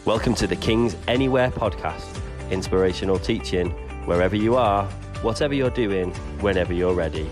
Welcome to the King's Anywhere podcast, inspirational teaching wherever you are, whatever you're doing, whenever you're ready.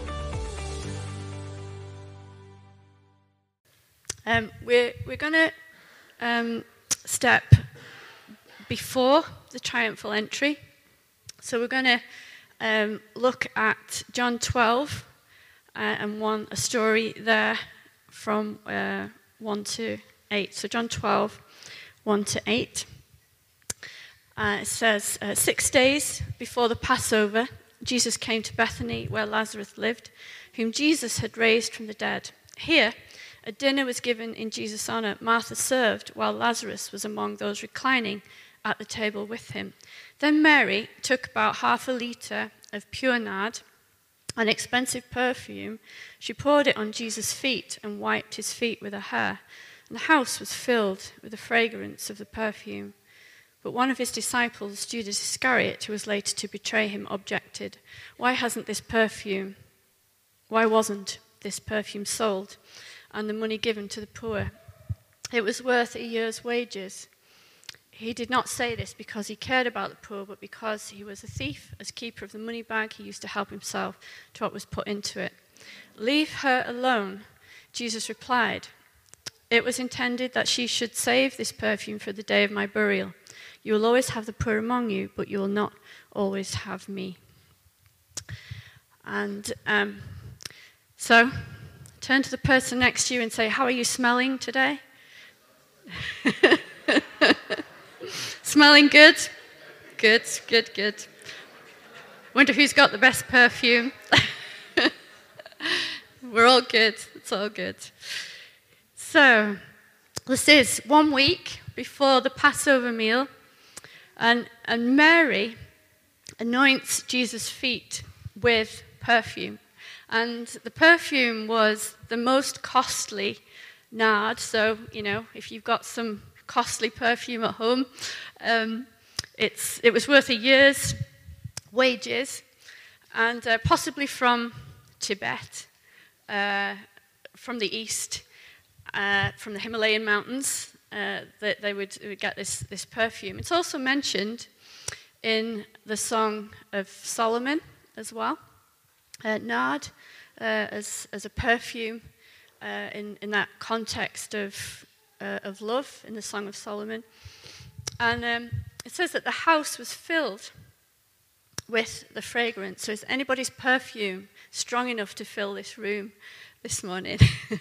We're going to step before the triumphal entry. So we're going to look at John 12 and a story there from 1 to 8. So John 12, 1 to 8. It says, 6 days before the Passover, Jesus came to Bethany where Lazarus lived, whom Jesus had raised from the dead. Here, a dinner was given in Jesus' honor. Martha served, while Lazarus was among those reclining at the table with him. Then Mary took about half a liter of pure nard, an expensive perfume. She poured it on Jesus' feet and wiped his feet with her hair. And the house was filled with the fragrance of the perfume. But one of his disciples, Judas Iscariot, who was later to betray him, objected, Why wasn't this perfume sold and the money given to the poor? It was worth a year's wages. He did not say this because he cared about the poor, but because he was a thief. As keeper of the money bag, he used to help himself to what was put into it. Leave her alone, Jesus replied. It was intended that she should save this perfume for the day of my burial. You will always have the poor among you, but you will not always have me. And so, turn to the person next to you and say, how are you smelling today? Smelling good? Good. Wonder who's got the best perfume. We're all good. It's all good. So, this is 1 week before the Passover meal, and Mary anoints Jesus' feet with perfume. And the perfume was the most costly nard. So, if you've got some costly perfume at home, it was worth a year's wages, and possibly from Tibet, from the east, from the Himalayan mountains, that they would get this perfume. It's also mentioned in the Song of Solomon as well. Nard as a perfume in that context of love in the Song of Solomon. And it says that the house was filled with the fragrance. So is anybody's perfume strong enough to fill this room this morning?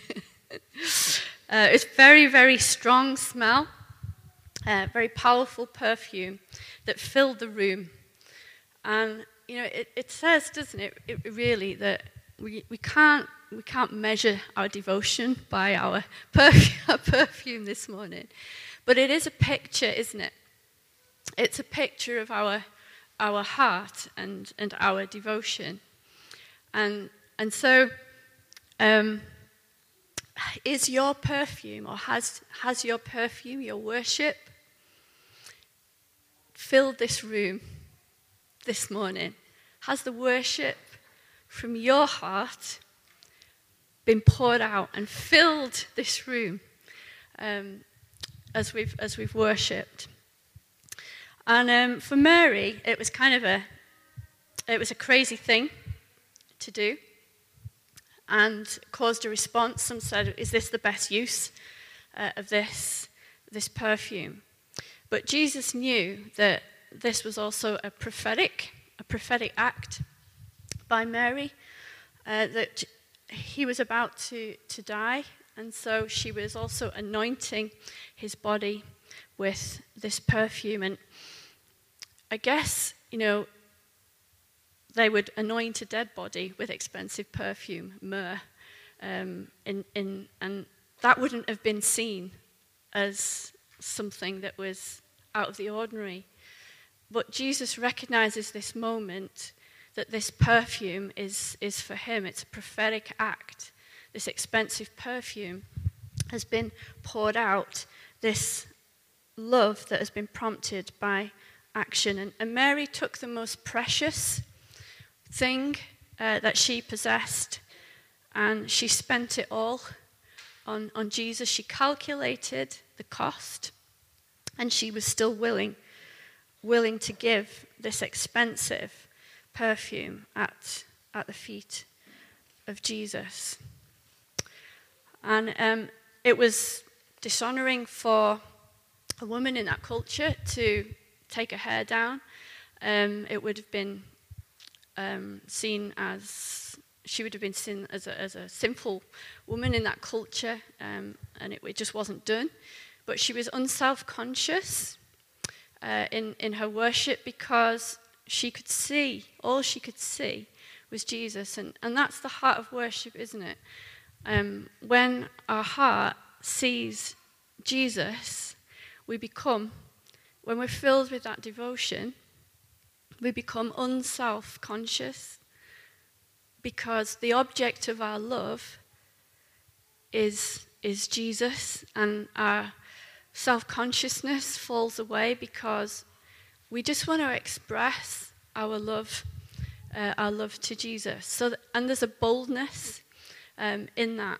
It's very, very strong smell, very powerful perfume that filled the room. And it says, doesn't it, really, that we can't measure our devotion by our perfume this morning. But it is a picture, isn't it? It's a picture of our heart and our devotion. And so, is your perfume, or has your perfume, your worship, filled this room this morning? Has the worship from your heart been poured out and filled this room as we've worshipped? And for Mary, it was a crazy thing to do, and caused a response. Some said, "Is this the best use of this perfume?" But Jesus knew that this was also a prophetic act by Mary, that he was about to die, and so she was also anointing his body with this perfume. And I guess, they would anoint a dead body with expensive perfume, myrrh, and that wouldn't have been seen as something that was out of the ordinary. But Jesus recognizes this moment, that this perfume is for him. It's a prophetic act. This expensive perfume has been poured out, this love that has been prompted by action. And Mary took the most precious thing that she possessed, and she spent it all on Jesus. She calculated the cost, And she was still willing to give this expensive perfume at the feet of Jesus. And it was dishonoring for a woman in that culture to take her hair down. It would have been seen as, she would have been seen as a sinful woman in that culture, and it just wasn't done. But she was unself-conscious in her worship because she could see, all she could see was Jesus. And that's the heart of worship, isn't it? When our heart sees Jesus, when we're filled with that devotion, we become unself-conscious because the object of our love is Jesus, and our self-consciousness falls away because we just want to express our love to Jesus. And there's a boldness in that.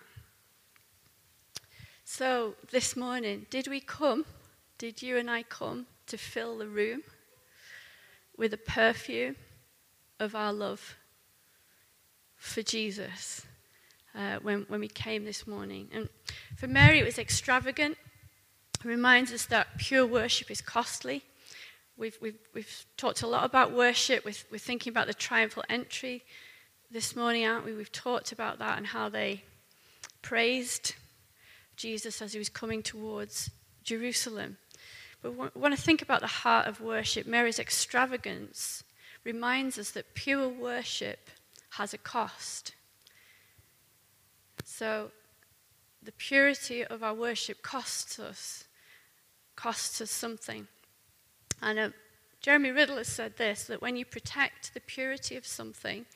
So this morning, did you and I come to fill the room with the perfume of our love for Jesus when we came this morning? And for Mary, it was extravagant. It reminds us that pure worship is costly. We've talked a lot about worship. We're thinking about the triumphal entry this morning, aren't we? We've talked about that and how they praised Jesus as he was coming towards Jerusalem. But we want to think about the heart of worship. Mary's extravagance reminds us that pure worship has a cost. So the purity of our worship costs us something. And Jeremy Riddle has said this, that when you protect the purity of something,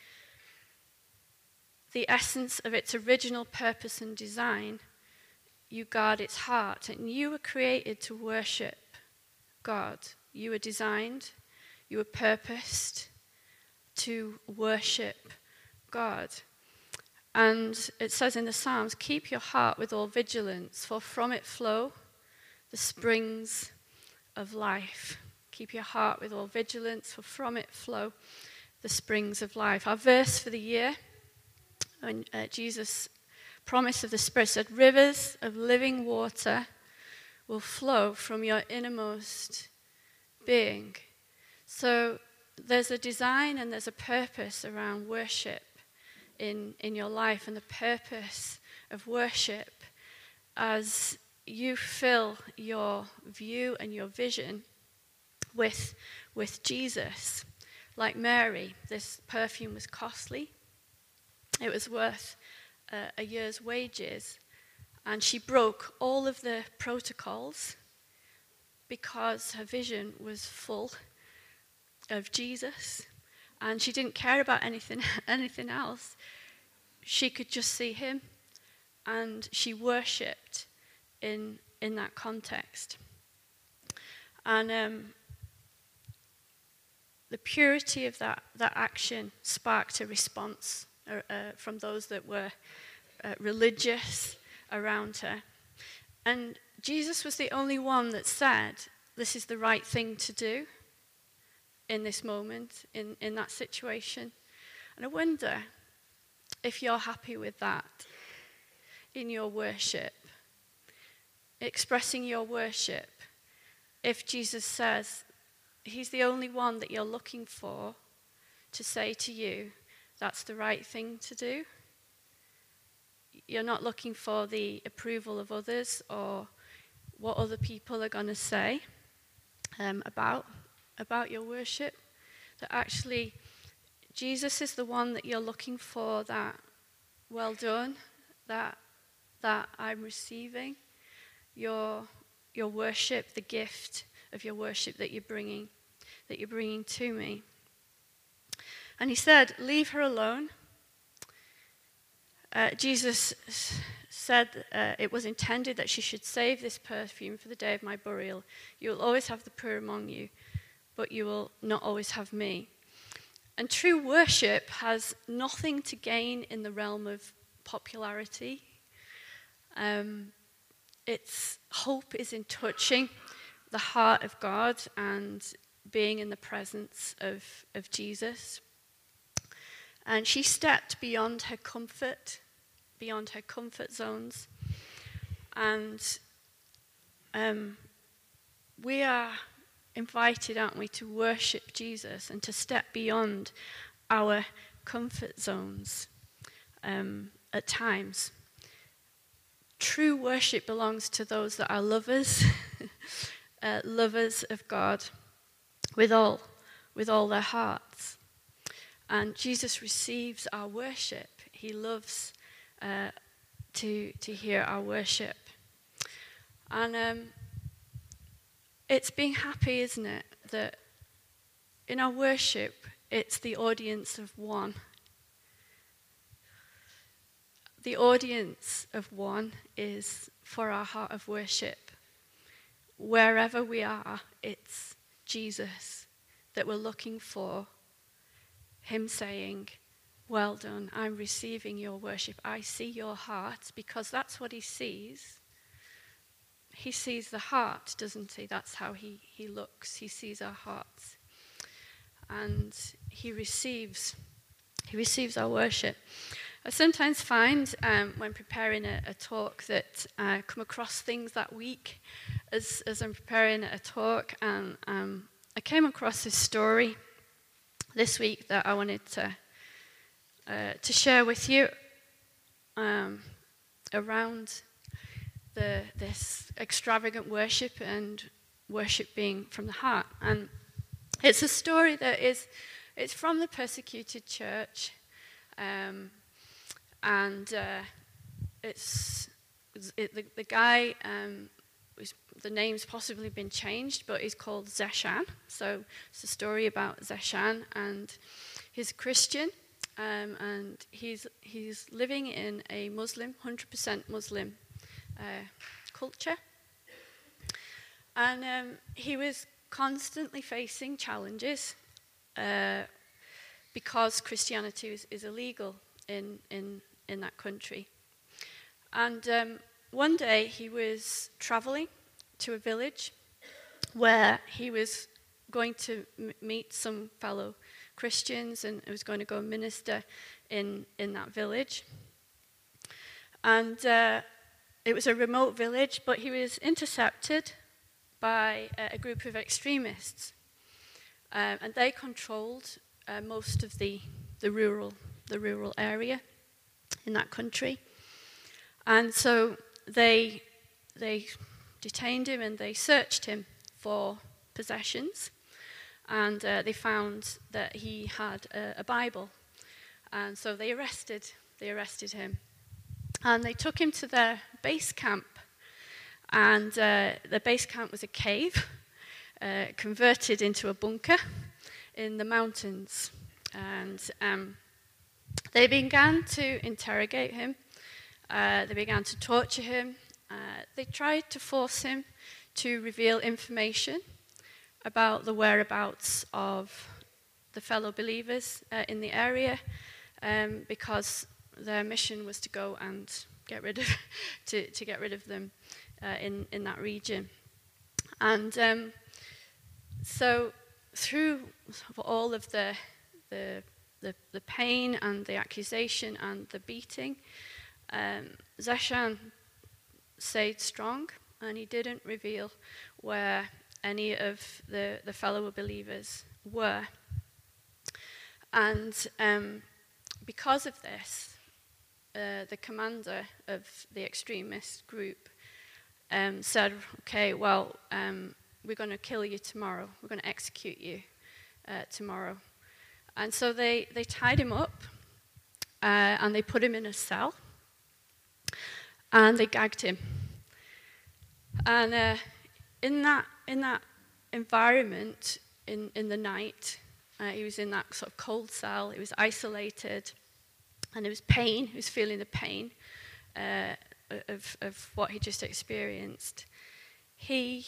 the essence of its original purpose and design, you guard its heart. And you were created to worship God. You were designed, you were purposed to worship God. And it says in the Psalms, keep your heart with all vigilance, for from it flow the springs of life. Keep your heart with all vigilance, for from it flow the springs of life. Our verse for the year, when Jesus' promise of the Spirit said, rivers of living water will flow from your innermost being. So there's a design and there's a purpose around worship in your life, and the purpose of worship as you fill your view and your vision with Jesus. Like Mary, this perfume was costly. It was worth a year's wages, and she broke all of the protocols because her vision was full of Jesus, and she didn't care about anything else. She could just see him, and she worshipped in that context. And the purity of that action sparked a response from those that were religious around her. And Jesus was the only one that said, this is the right thing to do in this moment, in that situation. And I wonder if you're happy with that in your worship, expressing your worship. If Jesus says he's the only one that you're looking for to say to you, that's the right thing to do. You're not looking for the approval of others or what other people are going to say about your worship. That actually Jesus is the one that you're looking for, that well done, that I'm receiving your worship, the gift of your worship that you're bringing to me. And he said, leave her alone. Jesus said it was intended that she should save this perfume for the day of my burial. You will always have the poor among you, but you will not always have me. And true worship has nothing to gain in the realm of popularity. Its hope is in touching the heart of God and being in the presence of Jesus. And she stepped beyond her comfort zones. And we are invited, aren't we, to worship Jesus and to step beyond our comfort zones at times. True worship belongs to those that are lovers, lovers of God with all their hearts. And Jesus receives our worship. He loves to hear our worship. And it's being happy, isn't it, that in our worship, it's the audience of one. The audience of one is for our heart of worship. Wherever we are, it's Jesus that we're looking for. Him saying, well done, I'm receiving your worship. I see your heart, because that's what he sees. He sees the heart, doesn't he? That's how he looks. He sees our hearts. And he receives our worship. I sometimes find when preparing a talk that I come across things that week as I'm preparing a talk, and I came across this story this week that I wanted to share with you around this extravagant worship and worship being from the heart. And it's a story that it's from the persecuted church, and the guy, the name's possibly been changed, but he's called Zeshan. So it's a story about Zeshan, and he's a Christian, and he's living in a Muslim, 100% Muslim culture. And he was constantly facing challenges because Christianity is illegal in that country. And one day he was traveling to a village where he was going to meet some fellow Christians, and he was going to go minister in that village. And it was a remote village, but he was intercepted by a group of extremists, and they controlled most of the rural area in that country. And so they detained him and they searched him for possessions, and they found that he had a Bible, and so they arrested him, and they took him to their base camp. And the base camp was a cave converted into a bunker in the mountains. And they began to interrogate him. They began to torture him. They tried to force him to reveal information about the whereabouts of the fellow believers in the area, because their mission was to go and get rid of them in that region. And so through all of the pain and the accusation and the beating, Zeshan stayed strong, and he didn't reveal where any of the fellow believers were. And because of this, the commander of the extremist group said, okay, well, we're going to kill you tomorrow. We're going to execute you tomorrow. And so they tied him up, and they put him in a cell, and they gagged him. And in that environment, in the night, he was in that sort of cold cell. He was isolated, and there was pain. He was feeling the pain of what he just experienced. He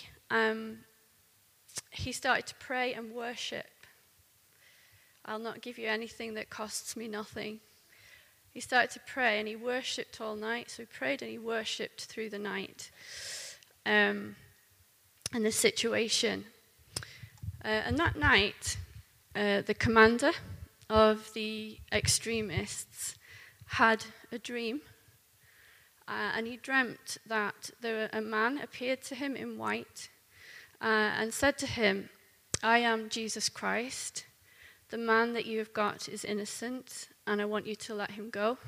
started to pray and worship. I'll not give you anything that costs me nothing. He started to pray, and he worshipped all night. So he prayed and he worshipped through the night. And and the situation. And that night, the commander of the extremists had a dream, and he dreamt that a man appeared to him in white and said to him, "I am Jesus Christ. The man that you have got is innocent, and I want you to let him go."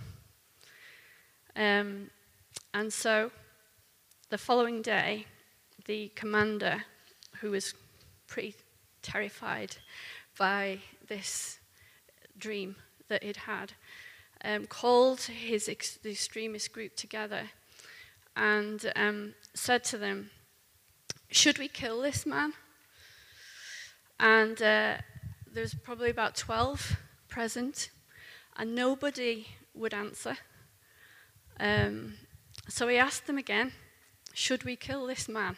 And so the following day, the commander, who was pretty terrified by this dream that he'd had, called the extremist group together and said to them, "Should we kill this man?" And there's probably about 12 present, and nobody would answer. So he asked them again, "Should we kill this man?"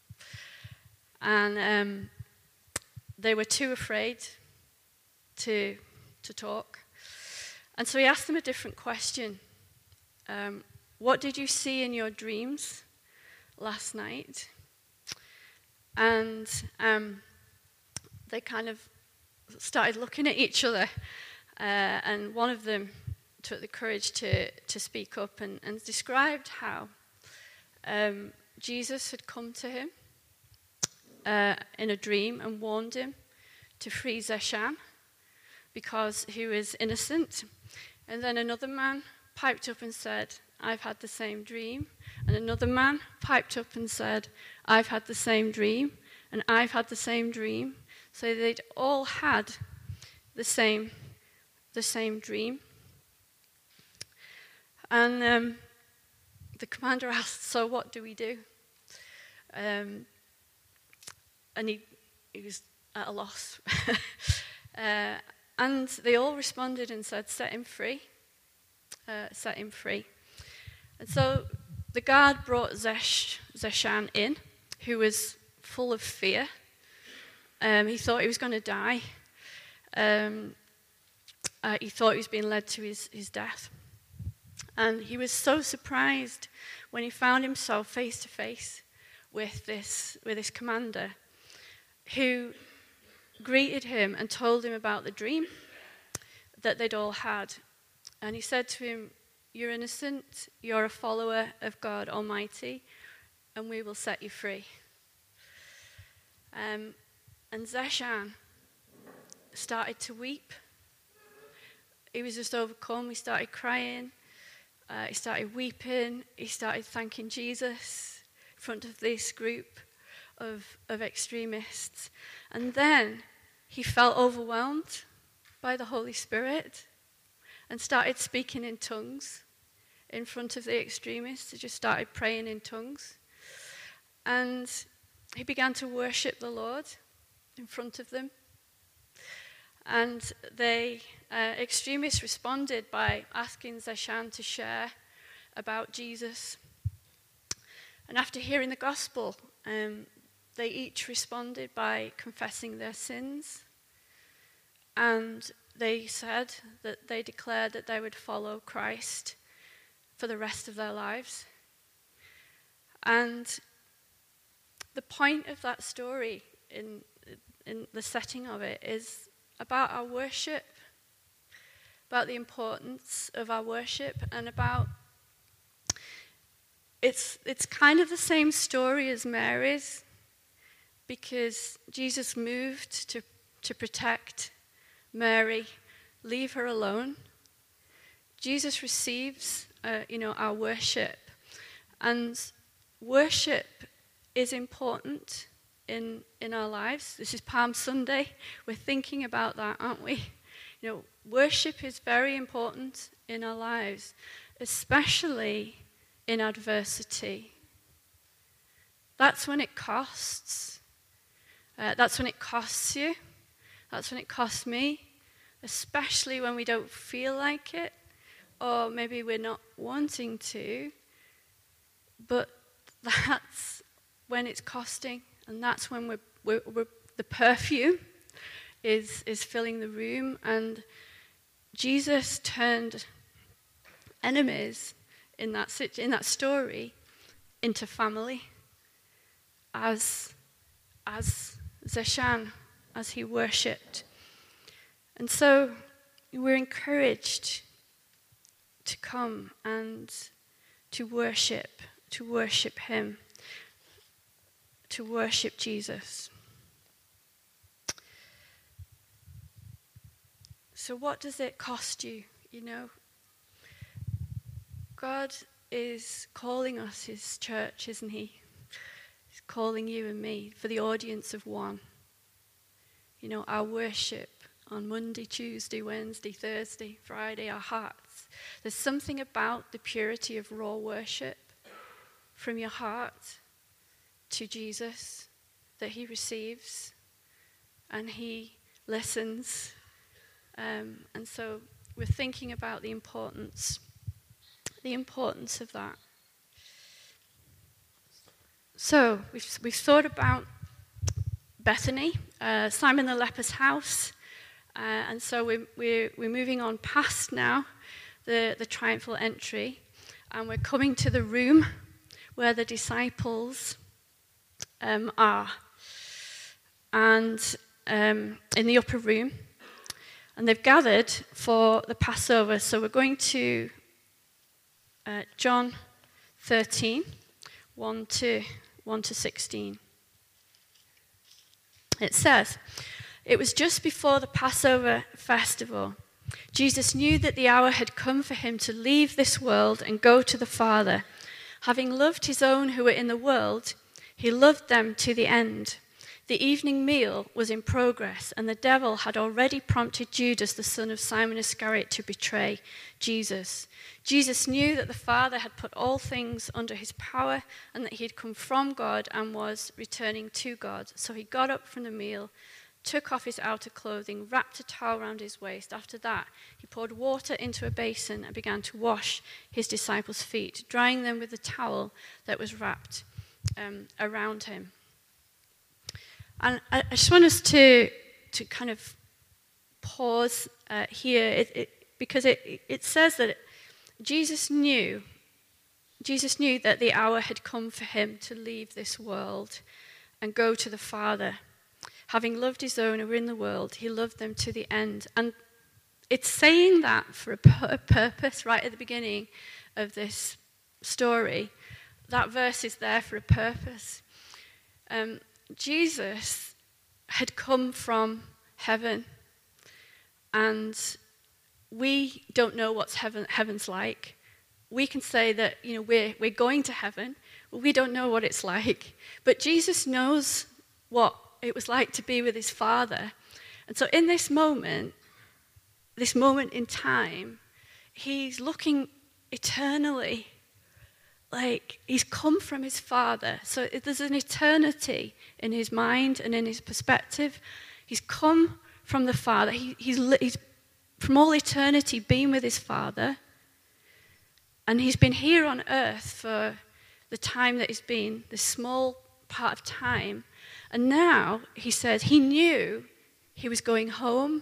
And they were too afraid to talk. And so he asked them a different question. What did you see in your dreams last night? And they kind of started looking at each other. And one of them took the courage to speak up and described how Jesus had come to him in a dream and warned him to free Zeshan because he was innocent. And then another man piped up and said, "I've had the same dream." And another man piped up and said, "I've had the same dream, and I've had the same dream." So they'd all had the same dream. And the commander asked, "So what do we do?" And he was at a loss. And they all responded and said, "Set him free. Set him free." And so the guard brought Zeshan in, who was full of fear. He thought he was going to die. He thought he was being led to his death. And he was so surprised when he found himself face to face with this commander, who greeted him and told him about the dream that they'd all had. And he said to him, "You're innocent, you're a follower of God Almighty, and we will set you free." And Zeshan started to weep. He was just overcome. He started crying. He started weeping. He started thanking Jesus in front of this group of extremists. And then he felt overwhelmed by the Holy Spirit and started speaking in tongues in front of the extremists. He just started praying in tongues. And he began to worship the Lord in front of them. And the extremists responded by asking Zeshan to share about Jesus. And after hearing the gospel, they each responded by confessing their sins. And they said that they declared that they would follow Christ for the rest of their lives. And the point of that story in the setting of it is about our worship, about the importance of our worship, and about it's kind of the same story as Mary's, because Jesus moved to protect Mary, leave her alone. Jesus receives our worship, and worship is important in our lives. This is Palm Sunday. We're thinking about that, aren't we? Worship is very important in our lives, especially in adversity. That's when it costs. That's when it costs you. That's when it costs me, especially when we don't feel like it, or maybe we're not wanting to. But that's when it's costing, and that's when the perfume is filling the room. And Jesus turned enemies in that story into family as as Zeshan, as he worshipped. And so we're encouraged to come and to worship him, to worship Jesus. So what does it cost you? You know, God is calling us his church, isn't he? He's calling you and me for the audience of one. You know, our worship on Monday, Tuesday, Wednesday, Thursday, Friday, our hearts. There's something about the purity of raw worship from your heart to Jesus that he receives and he listens. And so we're thinking about the importance of that. So we've thought about Bethany, Simon the leper's house, and so we're moving on past now the triumphal entry, and we're coming to the room where the disciples are, and in the upper room, and they've gathered for the Passover. So we're going to John 13, 1 to 16. It says, "It was just before the Passover festival. Jesus knew that the hour had come for him to leave this world and go to the Father. Having loved his own who were in the world, he loved them to the end. The evening meal was in progress, and the devil had already prompted Judas, the son of Simon Iscariot, to betray Jesus. Jesus knew that the Father had put all things under his power and that he had come from God and was returning to God. So he got up from the meal, took off his outer clothing, wrapped a towel around his waist. After that, he poured water into a basin and began to wash his disciples' feet, drying them with the towel that was wrapped around him." And I just want us to kind of pause here, because it says that Jesus knew that the hour had come for him to leave this world and go to the Father. Having loved his own who were in the world, he loved them to the end. And it's saying that for a purpose right at the beginning of this story. That verse is there for a purpose. Jesus had come from heaven, and we don't know what heaven's like. We can say that, you know, we're going to heaven, but we don't know what it's like. But Jesus knows what it was like to be with his Father. And so in this moment in time, he's looking eternally. Like, he's come from his Father. So there's an eternity in his mind and in his perspective. He's come from the Father. He's from all eternity been with his Father. And he's been here on earth for the time that he's been, this small part of time. And now, he says, he knew he was going home.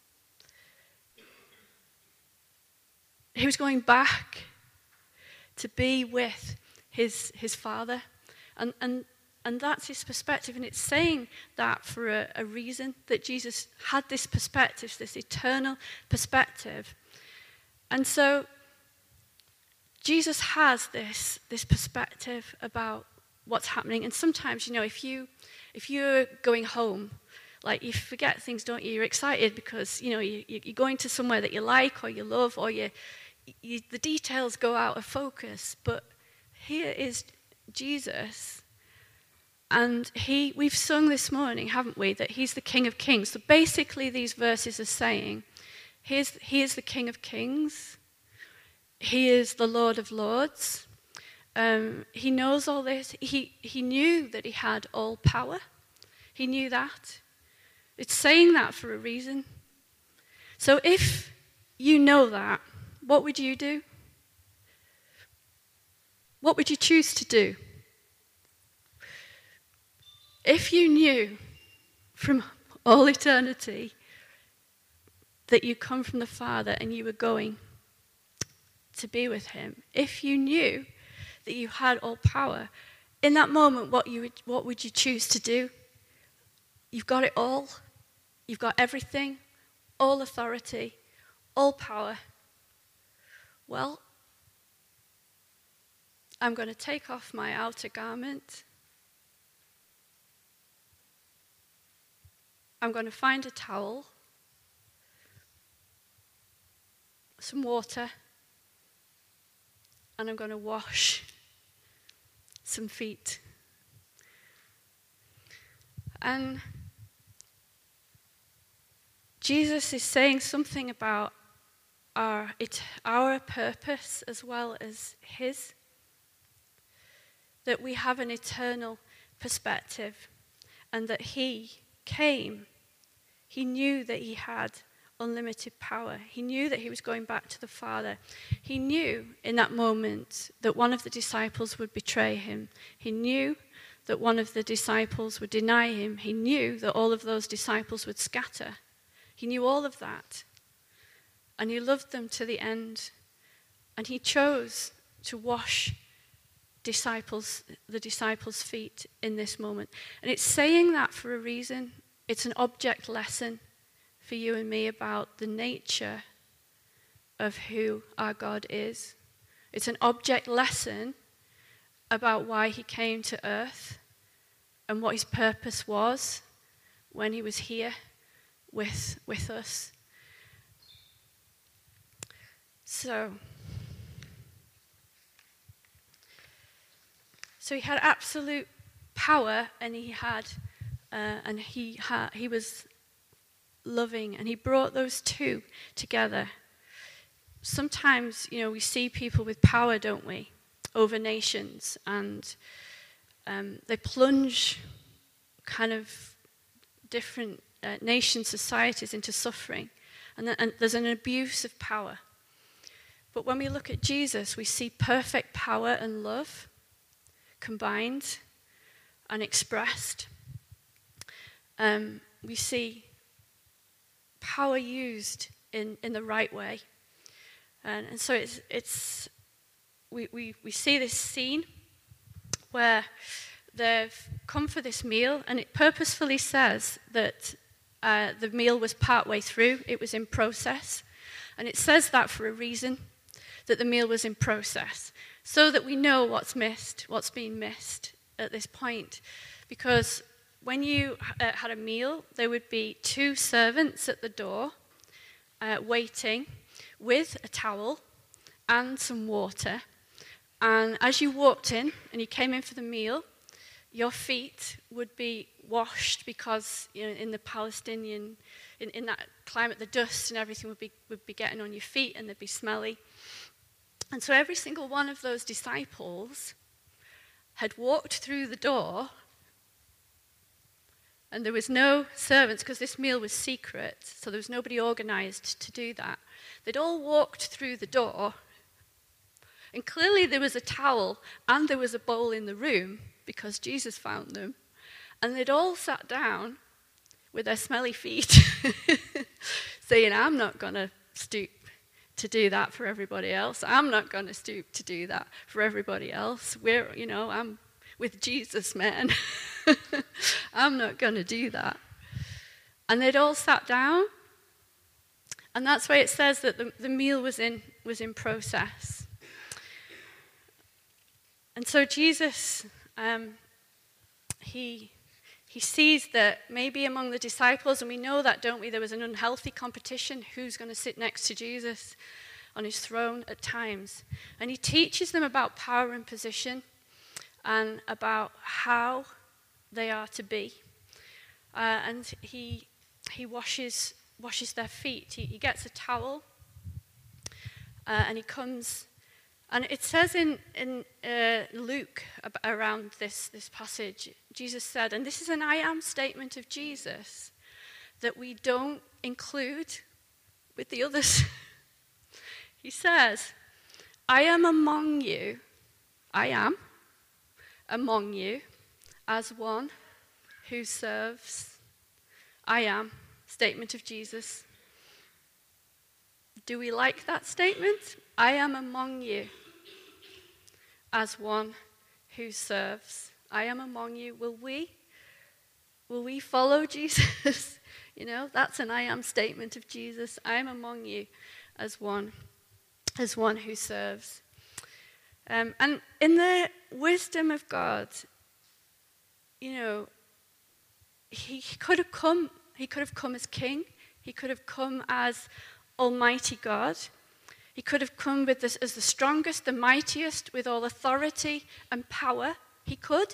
He was going back to be with his Father. And that's his perspective. And it's saying that for a reason, that Jesus had this perspective, this eternal perspective. And so Jesus has this perspective about what's happening. And sometimes, you know, if you're going home, like, you forget things, don't you? You're excited because, you know, you're going to somewhere that you like or you love, or the details go out of focus. But here is Jesus, and we've sung this morning, haven't we, that he's the King of Kings. So basically these verses are saying, he is the King of Kings, he is the Lord of Lords. He knows all this. He knew that he had all power. He knew that. It's saying that for a reason. So if you know that, what would you do? What would you choose to do? If you knew from all eternity that you come from the Father and you were going to be with him, if you knew that you had all power, in that moment, what would you choose to do? you've got it all. You've got everything, all authority, all power. Well, I'm going to take off my outer garment. I'm going to find a towel, some water, and I'm going to wash some feet. And Jesus is saying something about our purpose as well as his. That we have an eternal perspective, and that he came. He knew that he had unlimited power. He knew that he was going back to the Father. He knew in that moment that one of the disciples would betray him. He knew that one of the disciples would deny him. He knew that all of those disciples would scatter. He knew all of that. And he loved them to the end. And he chose to wash the disciples' feet in this moment. And it's saying that for a reason. It's an object lesson for you and me about the nature of who our God is. It's an object lesson about why he came to earth and what his purpose was when he was here with us. So he had absolute power, and he was loving, and he brought those two together. Sometimes, we see people with power, don't we, over nations, and they plunge kind of different nation societies into suffering, and there's an abuse of power. But when we look at Jesus, we see perfect power and love combined and expressed. We see power used in the right way. And so we see this scene where they've come for this meal, and it purposefully says that the meal was partway through, it was in process. And it says that for a reason, that the meal was in process, so that we know what's being missed at this point. Because when you had a meal, there would be 2 servants at the door waiting with a towel and some water. And as you walked in and you came in for the meal, your feet would be washed because in the Palestinian, in that climate, the dust and everything would be getting on your feet and they'd be smelly. And so every single one of those disciples had walked through the door, and there was no servants because this meal was secret, so there was nobody organized to do that. They'd all walked through the door, and clearly there was a towel and there was a bowl in the room because Jesus found them, and they'd all sat down with their smelly feet saying, I'm not going to stoop to do that for everybody else. I'm not going to stoop to do that for everybody else. I'm with Jesus, man. I'm not going to do that. And they'd all sat down, and that's why it says that the meal was in process. And so Jesus, he sees that maybe among the disciples, and we know that, don't we, there was an unhealthy competition, who's going to sit next to Jesus on his throne at times. And he teaches them about power and position and about how they are to be. And he washes their feet. He gets a towel and he comes. And it says in Luke around this passage, Jesus said, and this is an I am statement of Jesus that we don't include with the others. He says, I am among you as one who serves. I am, statement of Jesus. Do we like that statement? I am among you as one who serves. I am among you. Will we will we follow Jesus? That's an I am statement of Jesus. I am among you as one who serves. And in the wisdom of God, he could have come as king. He could have come as Almighty God. He could have come with this as the strongest, the mightiest, with all authority and power. He could.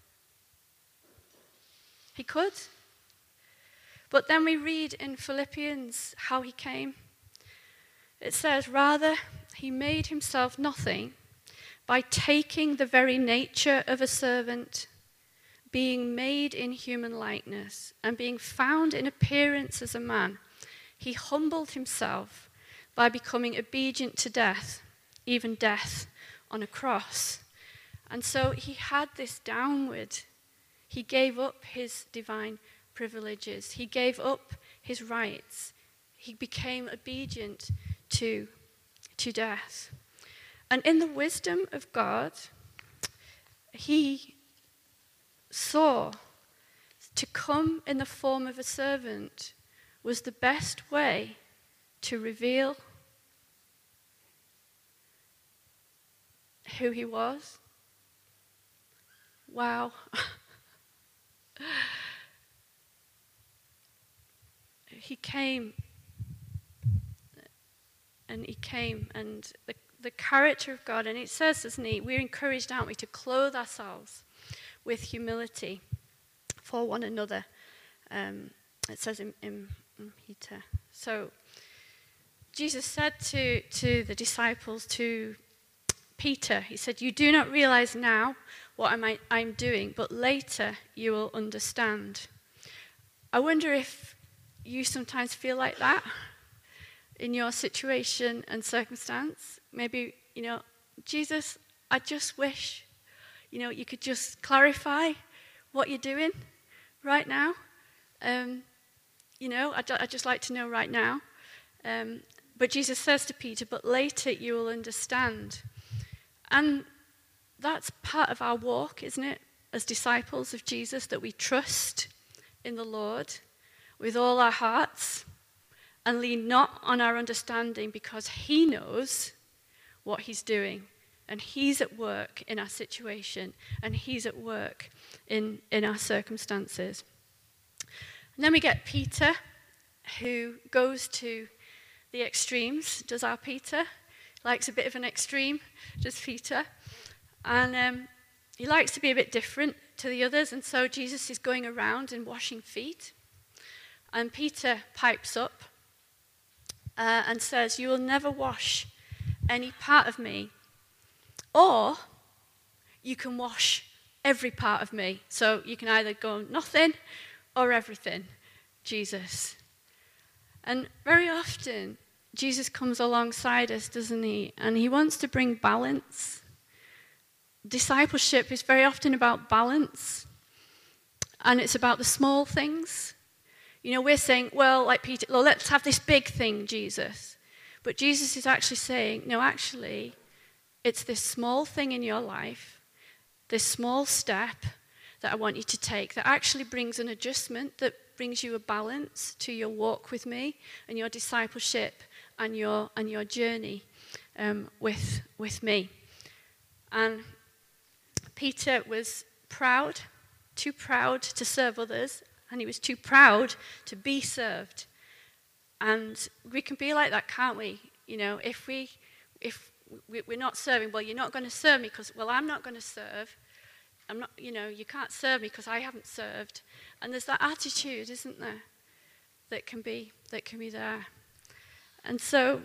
But then we read in Philippians how he came. It says, rather, he made himself nothing by taking the very nature of a servant, being made in human likeness, and being found in appearance as a man. He humbled himself by becoming obedient to death, even death on a cross. And so he had this downward. He gave up his divine privileges. He gave up his rights. He became obedient to death. And in the wisdom of God, he saw to come in the form of a servant was the best way to reveal who he was. Wow. He came, and the character of God, and it says, doesn't it, we're encouraged, aren't we, to clothe ourselves with humility for one another. It says in Peter. So Jesus said to the disciples, to Peter, he said, you do not realize now what I'm doing, but later you will understand. I wonder if you sometimes feel like that in your situation and circumstance. Maybe, Jesus, I just wish, you could just clarify what you're doing right now. I'd just like to know right now. But Jesus says to Peter, but later you will understand. And that's part of our walk, isn't it? As disciples of Jesus, that we trust in the Lord with all our hearts and lean not on our understanding, because he knows what he's doing, and he's at work in our situation, and he's at work in our circumstances. And then we get Peter, who goes to the extremes. Does our Peter? Likes a bit of an extreme, does Peter? And he likes to be a bit different to the others, and so Jesus is going around and washing feet. And Peter pipes up and says, you will never wash any part of me, or you can wash every part of me. So you can either go nothing or everything, Jesus. And very often, Jesus comes alongside us, doesn't he? And he wants to bring balance. Discipleship is very often about balance, and it's about the small things. We're saying, well, like Peter, well, let's have this big thing, Jesus. But Jesus is actually saying, no, actually, it's this small thing in your life, this small step that I want you to take that actually brings an adjustment, that brings you a balance to your walk with me and your discipleship and your journey with me. And Peter was proud, too proud to serve others, and he was too proud to be served. And we can be like that, can't we? If we're not serving, well, you're not going to serve me because, well, I'm not going to serve. I'm not, you can't serve me because I haven't served. And there's that attitude, isn't there, that can be there. And so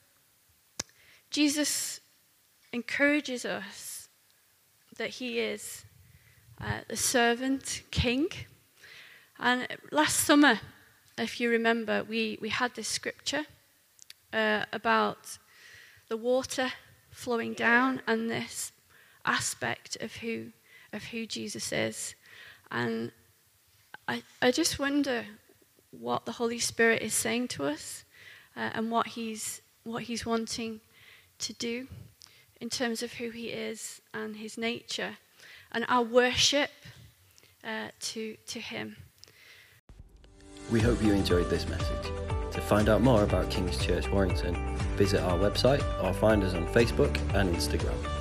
Jesus encourages us that he is the servant king. And last summer, if you remember, we had this scripture about the water flowing down and this aspect of who Jesus is. And I just wonder what the Holy Spirit is saying to us and what he's wanting to do in terms of who he is and his nature and our worship to him. We hope you enjoyed this message. To find out more about King's Church Warrington, visit our website or find us on Facebook and Instagram.